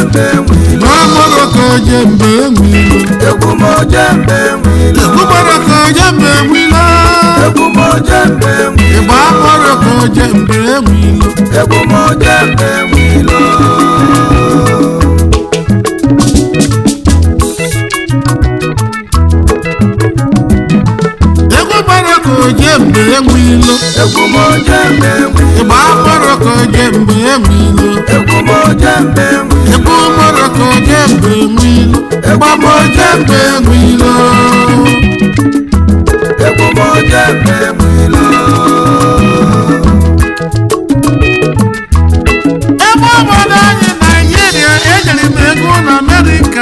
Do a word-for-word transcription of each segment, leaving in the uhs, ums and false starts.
jembe mwilo Mamoroko jembe mwilo Egumo jembe mwilo Mamoroko jembe mwilo Egumo jembe mwilo Mamoroko jembe mwilo Egumo jembe mwilo Mamoroko jembe mwilo Egumo jembe mwilo Mamoroko jembe mwilo Egumo jembe mwilo Mamoroko jembe mwilo Mamoroko jembe mwilo Egumo jembe mwilo Ebe obodo anyị Nigeria ejere m ego na America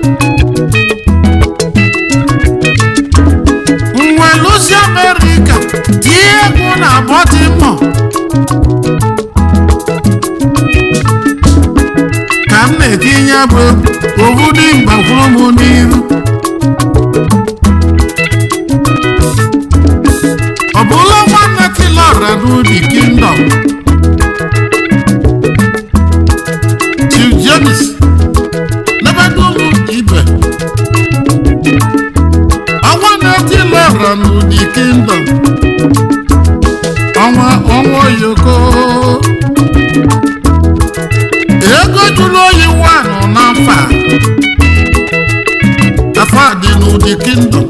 nwe lusi America tie egwu na Baltimore ka m na-etinye bụ obodo mgbakwuru m n'iru ọ bụla nwanne Tilora n'Udi Kingdom Chief James Lebedulu Ibe ọnwa na-Tilora n'Udi Kingdom ọnwa ọnwa Oyoko ego jụrụ oyi wanụ n'afọ a afọ a dị n'Udi Kingdom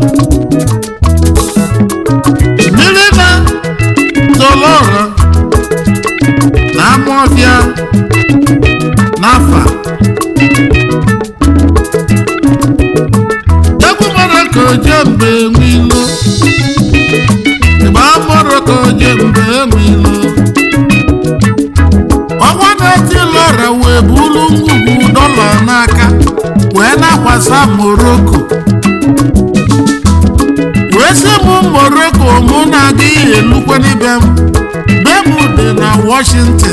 mmiri na Tilora na Amawbia n'afọ a Mamoroko jembe mwilo Mamoroko jembe mwilo ọnwa na-Tilora wee buru ngwugwu dọla n'aka wee na-akwasa Morocco wee sị m Morocco mụ na-adịghị elukwe n'ibe m be m dị na Washington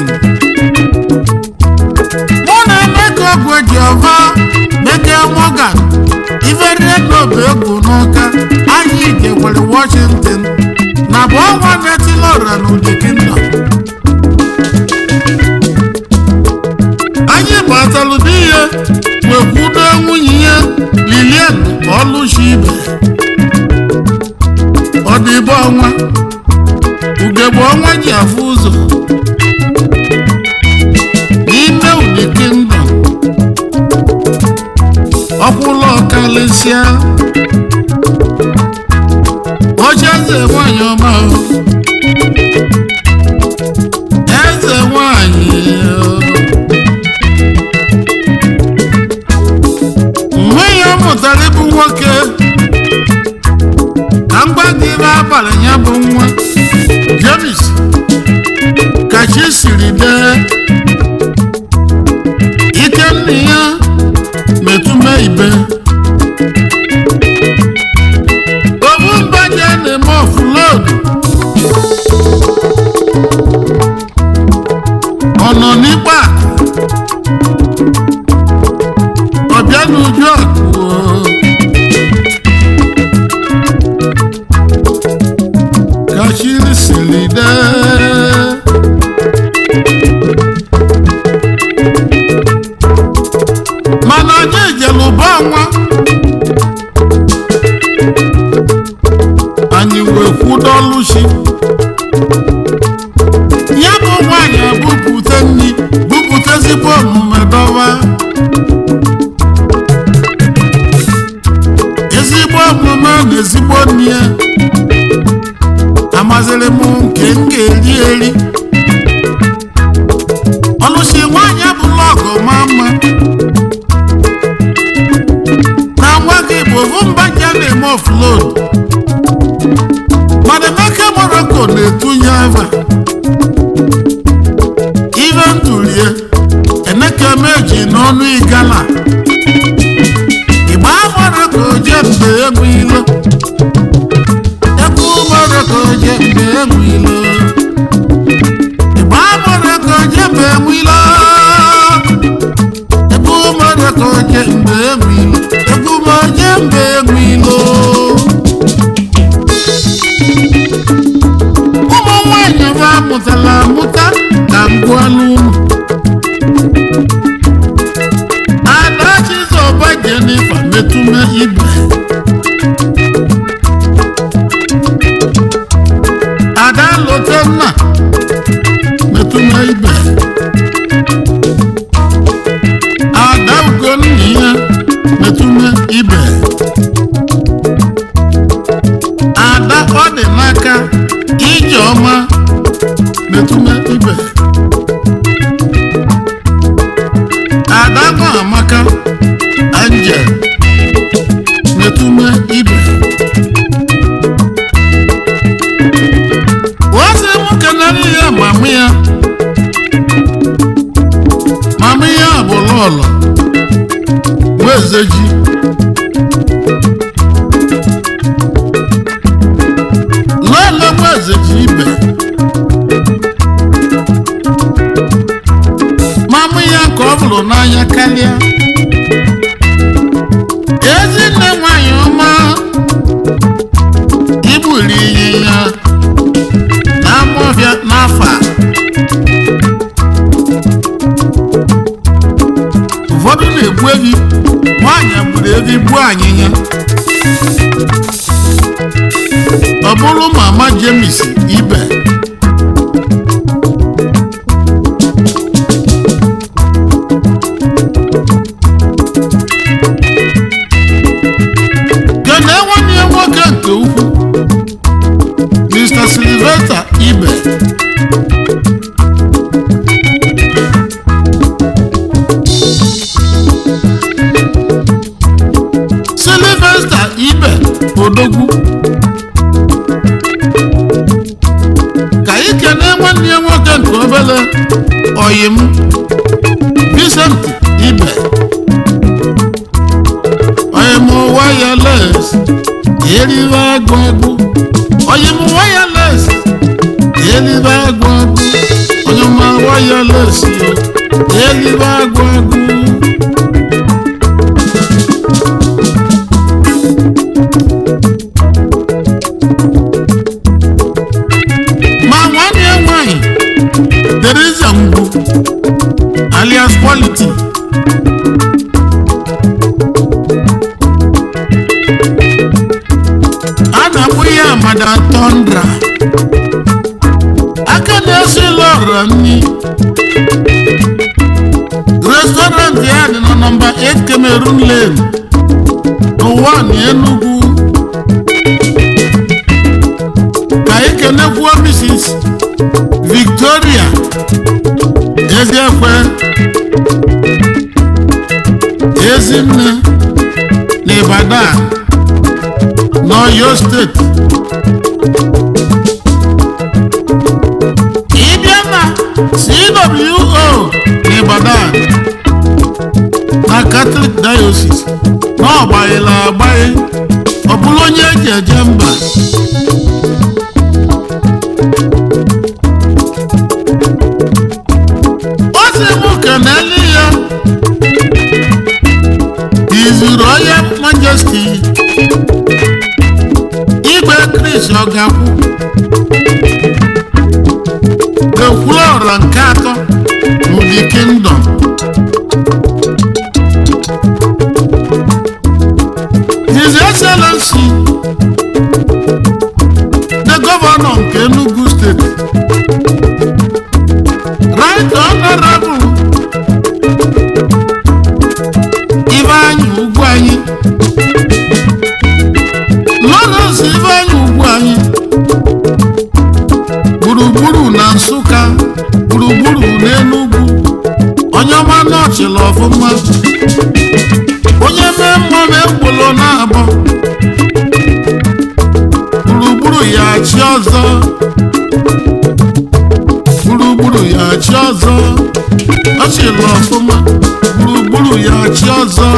mụ na Emeka Ogwuejiova Meke Morgan Iverie n'obe egwu n'Ọka anyị jekwere Washington na bụ ọnwa na-Tilora n'Udi Kingdom anyị gbatalụ n'ihe wee kwudo nwunye ya Lilian Oluchibe ọdịbe ọnwa ugegbe ọnwa ji afụ ụzọ n'ime Udi Kingdom ọkwụlọ kalịsịa oche eze nwanyị ọma eze nwanyị mgbe ya mụtara ịbụ nwoke ka mgbadịbe abalị ya bụ nwa James ka chi siri dee ike nne ya metume ibe obu mbaje na-eme offload ọ nọ n'ikpe ọbịa n'uju akụ ka chiri siri dee mana anyị ejelụba nwa anyị wee kwudoluchi ya bụ nwaanyị abụpụta nri bupụta ezigbo omume dọwa ezigbo omume na ezigbo nri ya amazịrị m nke m ga-eri eri ọlụchi nwaanyị abụla ọgụ ma mma na nwa gị bụ ovu mbaja na-eme offload mana Emeka Morocco na-etunye ava ive ntulie Emeka meji n'ọnụ igala Igba Morocco jembe egwu ilo egwu Morocco jembe egwu ilo Igba Morocco jembe egwu ilo egwu Morocco jembe egwu ilo egwu mo jembe egwu ilo ụmụ nwanyị va mụtara amụta ka ngwụanụ ụmụ metume ibe ada lotenna metume ibe ada ugonna metume ibe ada ọdịnaka ijeọma metume ibe ada amaka Angel metume ibe wase nwoke nari ya mama ya mama ya bụ lọlọ wezeji lọlọ wezeji ibe mama ya ka ọ bụrụ n'anya karịa ezinne nwanyị ọma igburi ịnyịnya na amọbịa n'afọ a ụfọdụ na-egbu ehi nwanyị gburu ehi gbuo anyịnya ọ bụrụ mama James ibe Mister Sylvester Ibe Sylvester Ibe Odogwu ka ike na nwanne ya nwoke nke obere oyim Vincent Ibe oyim wireless eriwe agwagwu oyim wireless eriwe agwagwu oyim wireless eriwe agwagwu ma nwanne ya nwanyị Teresa Ngwu alias Quality Madam Tondra aka na-esi lọrọ nni restaurant ya dị na nọmba eight Cameroon Lane n'ụwa n'Enugu ka ekenekwuo Missus Victoria Eziekwe Ezinne n'Ibadan n'Oyo State Ibiana C W O n'Ibadan na Catholic Diocese na ọgbaghịla agbaghị ọ bụrụ onye eji eje mba o si mụ keneli ya His Royal Majesty Igwe Chris Ọgakwu Ekwulọra nke atọ n'Udi Kingdom His Excellency the Governor nke Enugu State Right Honorable Ivanyi Ugwuanyi Lawrence Ivanyi Ugwuanyi gburugburu na Nsụka gburugburu n'Enugu onye ọma n'ọchịla ọfụma onye mee mma na-egbolo na-abọ gburugburu ya chi ọzọ gburugburu ya chi ọzọ ọchịla ọfụma gburugburu ya chi ọzọ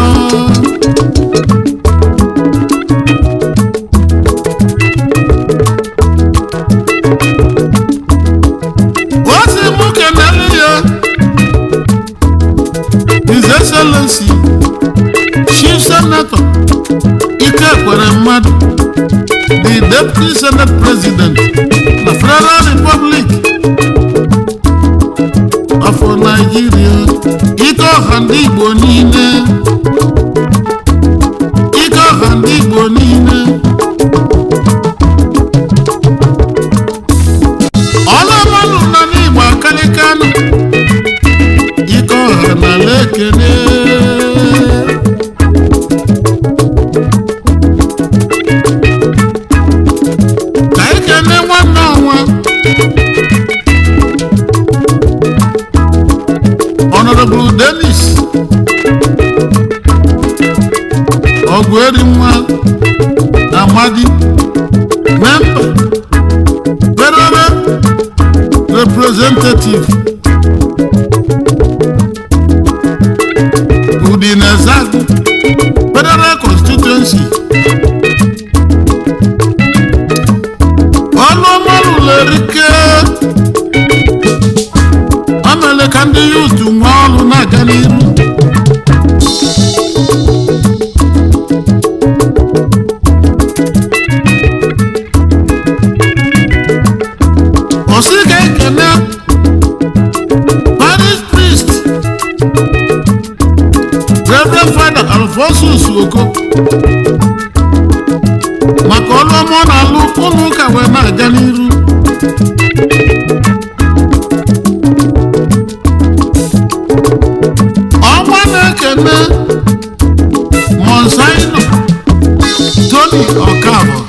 His Excellency Chief Senator Ike Ekweremadu the Deputy Senate President the Federal Republic of Nigeria Ike ọha ndị Igbo niile niile ọlụmanụ nọ n'Igbo akalikanụ ike ọha na ala ekene ka ekene nwanne ọnwa Honorable Dennis Ogwerinwa Amadi member federal representative Udinezadu federal constituency ọlụmọlụ lerike amele ka ndị yutu nwa ọlụ na-aga n'iru Osika ekene parish priest Reverend Father Alphonsus Oko maka ọlụ ọma ọ na-alụ ụmụ ụka wee na-aga n'iru ọnwa na-ekene Monsaino Tony Okafọ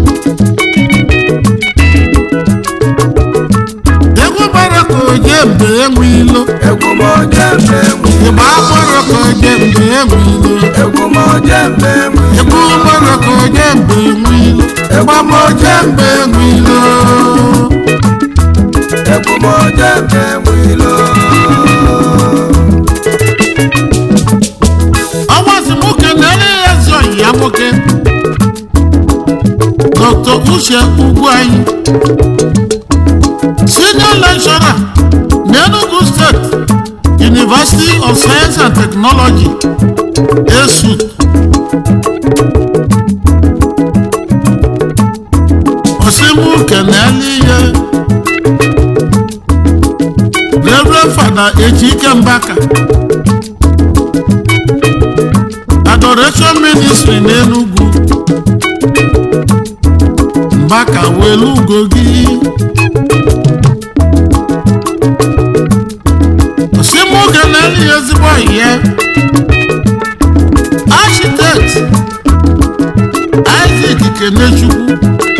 egwu gbara ka oje mbe enwe ilo egwu m oje mbe enwe ịgba agbara ka oje mbe enwe ilo egwu m oje mbe enwe egwu gbara ka oje mbe enwe ilo ịgba m oje mbe enwe ilo egwu m oje mbe enwe ilo ọnwazi nwoke na-ere ya ezi ọyị ya nwoke Doctor Uche Ugwuanyi senior lecturer n'Enugu State University of Science and Technology E S U T Osimu Keneliye Reverend Father Ejike Mbaka Adoration Ministry n'Enugu Mbaka welu ugogi Osimu Keneliye ezigbo ihe Architect Isaac Kenechukwu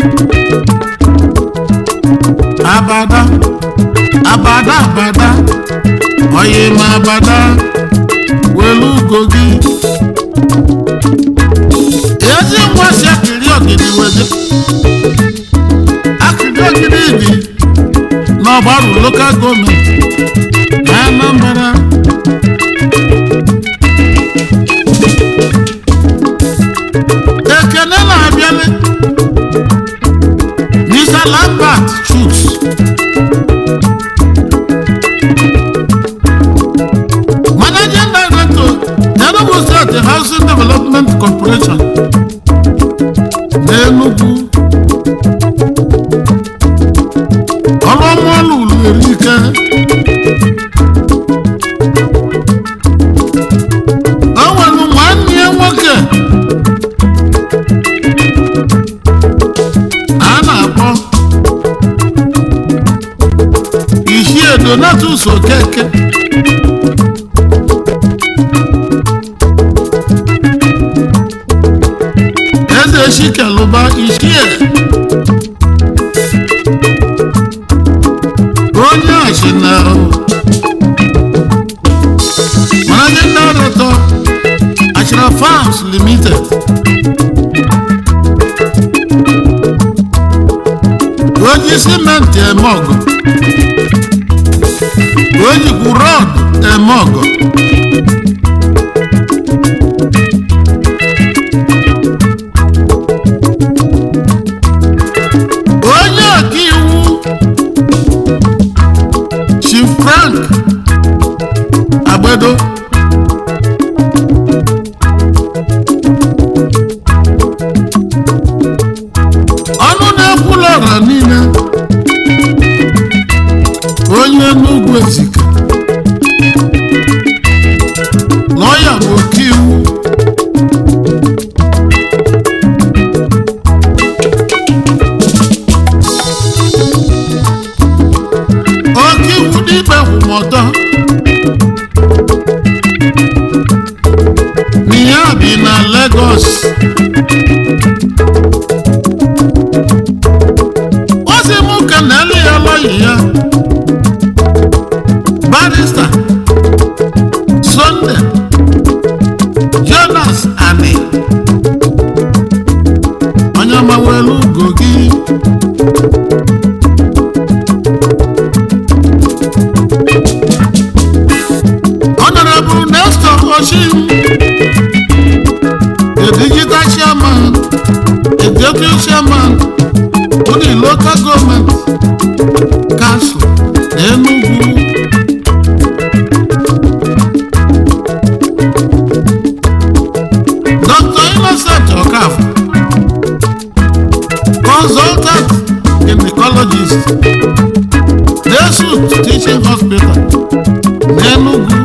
Abada Abada Abada Oyema Abada welu ugogi ezi nwasi akiri ogidi wede akiri ogidi dị n'ọgbaru local government na Anambra ekene na-abịale Mister Lambert Chuks Managing Director Enugu State Housing Development Corporation n'Enugu ọlụmọlụ erike o nwere nwanne ya nwoke a na-akpọ Ichie Donatus Okeke eze Shikeluba Ichie onye achịna Managing Director Achịna Farms Limited onye simenti eme ọgọ onye ikwu rọd eme ọgọ onye ọkaiwu Chief Frank Agbedo ọnụ na-ekwula ọra niile onye Enugu Ezike ozi m ka na-ele ya lọyi ya barista Sunday Jonas Ani onye mawelu ugo gị Honorable Nestor Oshim, the digital chairman, executive chairman of the local government council, Enugu. Doctor Innocent Okafor, consultant gynecologist, Desut Teaching Hospital, Enugu.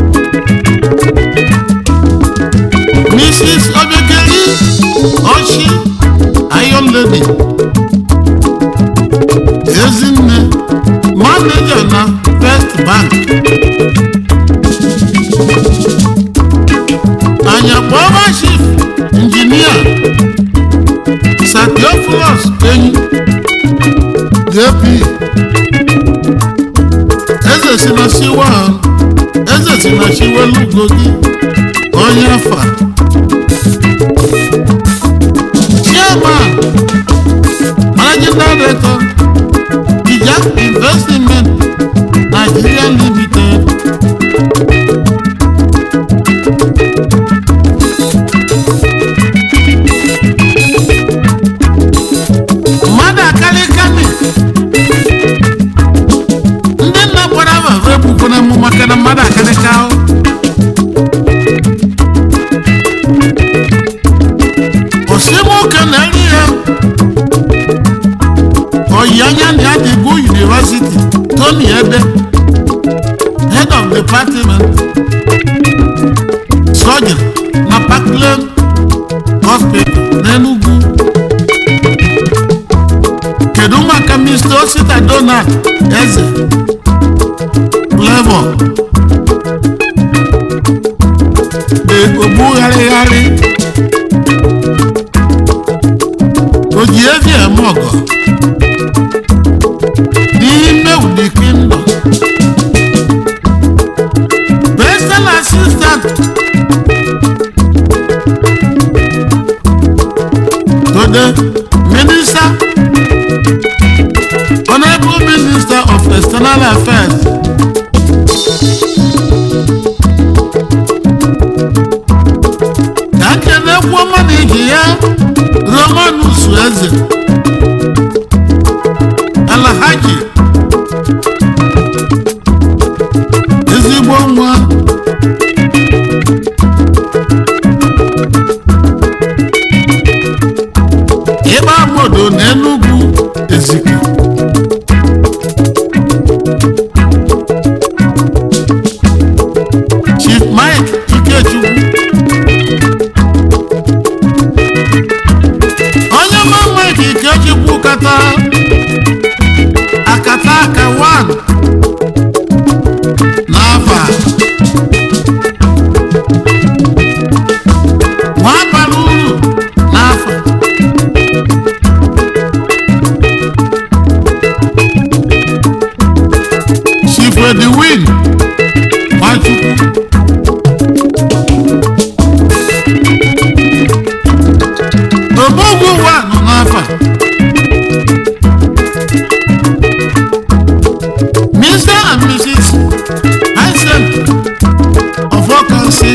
Missus Obekeli Oshi Iron Lady Ezinne manager na First Bank Anyakpọba Chief Engineer Satiopoulos Enyi J P Eze Sinasiwa Eze Sinasiwa Lugogi onye afa Chairman Managing Director Ijak Investment Nigeria Limited mmadụ akarịkani ndị nna gbara afa ebubo na mụ maka na mmadụ akarịka ahụ Osimoke na-eri ya Oyanya Nyadigu University Tony Ede Head of Department Surgery na Parkland Hospital n'Enugu kedu maka Mister Osita Donald Eze Flavor de Ogbugharịgharị Oji evi emogo n'ime Udi Kingdom Personal Assistant to the Minister Honorable Minister of External Affairs Kakene kwoma n'iji ya Romanus Eze Alhaji ezigbo nwa ịgba modo n'Enugu Ezike Chief Mike Ikechukwu onye ma Mike Ikechukwu kata akata aka one n'afa nwa bara uru n'afa Chief Edwin Nwachukwu Obogwu wa nọ n'afa Mister and Missus Hyacint of Okansi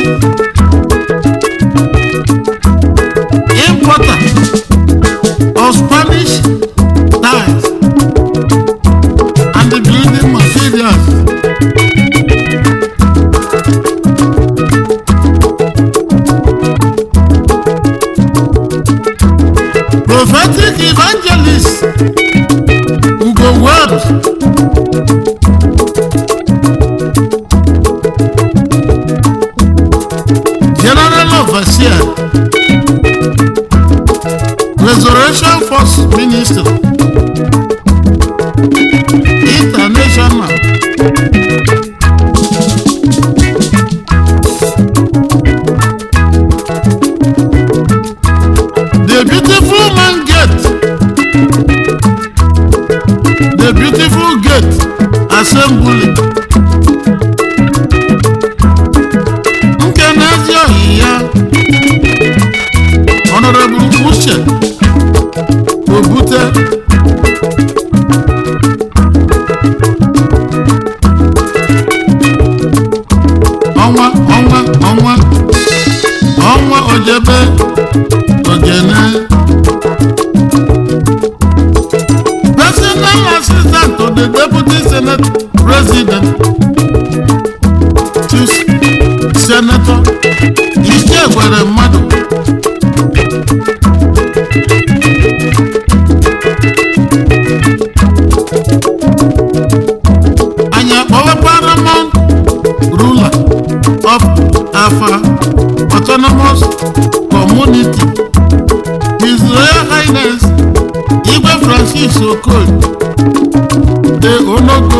importer of Spanish tiles and the building materials prophetic evangelist Ugo Word General Overseer Resurrection Force Minister International Ogene Personal Assistant to the Deputy Senate President to Senator Ijekwere Mmadụ Paramount ruler of Afa Autonomous Community, His Royal Highness Igwe Francis Okoye de Onogo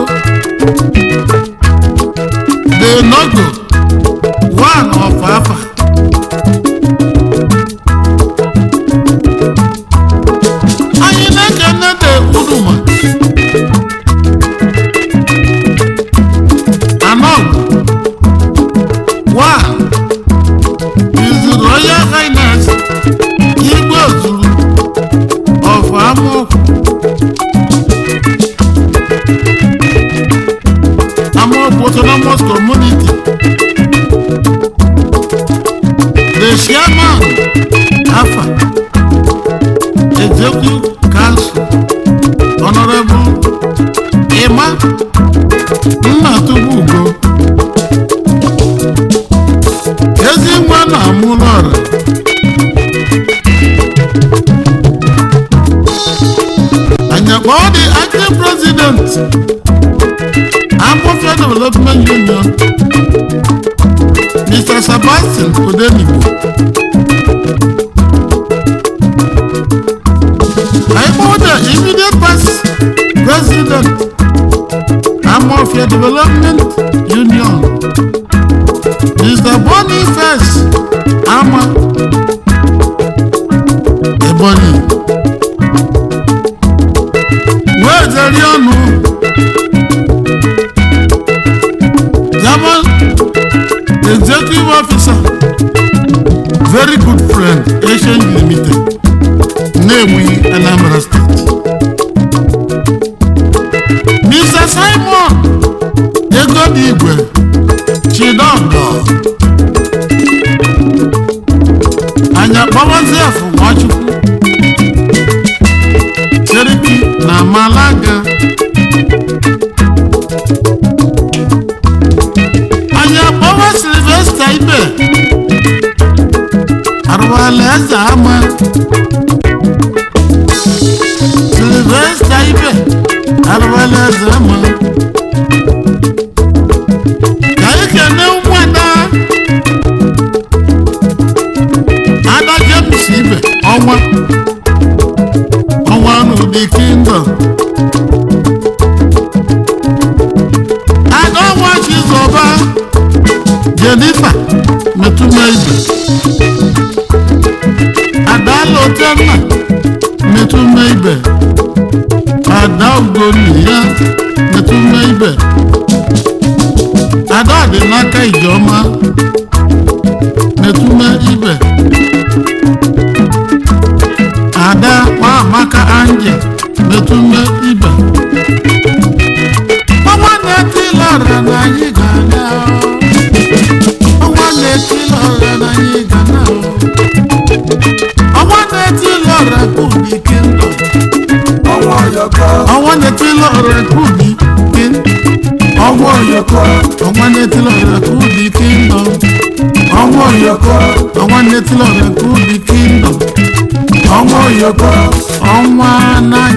de Nogo, one of Afa. Anyị na-ekene de Uduma one is the Royal Highness Igwe Ozuru of Amoku Amoku Autonomous Community, the chairman Afa Executive Council, Honorable Emma Nnatubugo Ezinwa na Amulora Anyakwa the acting president Amofia Development Union, Mister Sebastian Odenibo. I am the immediate past president Amofia Development Union, Mister Boniface Ama Ebony. Where's the Rionu? German Executive Officer, very good friend, Asian Limited, Newi, Anambra State. Mister Simon Egodigwe Chidondo Anya Bawaziafu Nwachukwu Cheriki na Malaga. Anya Bawa Sylvester Ibe Arwaleza Ama Sylvester Ibe Arwaleza Ama Kaikene Umwada Ada James Ibe Onwa Onwa no the kingdom. I don't want you over Jennifer Metume Ibe Adalo Tema Metume Ibe Adaugonia Metume Ibe Ada dị n'aka Ijeọma Metume Ibe Ada Nwamaka Anje Metume Ibe Ọnwa na-eti lọra na anyị ga-ana Ọnwa na-eti lọra na anyị ga-ana Ọnwa na-eti lọra kubi kingdom Ọnwa na-eti lọra kubi kingdom Ọnwa Oyoko Ọnwa na-eti lọra kubi kingdom Ọnwa Oyoko Ọnwa na-eti lọra kubi kingdom Ọnwa Oyoko Ọnwa na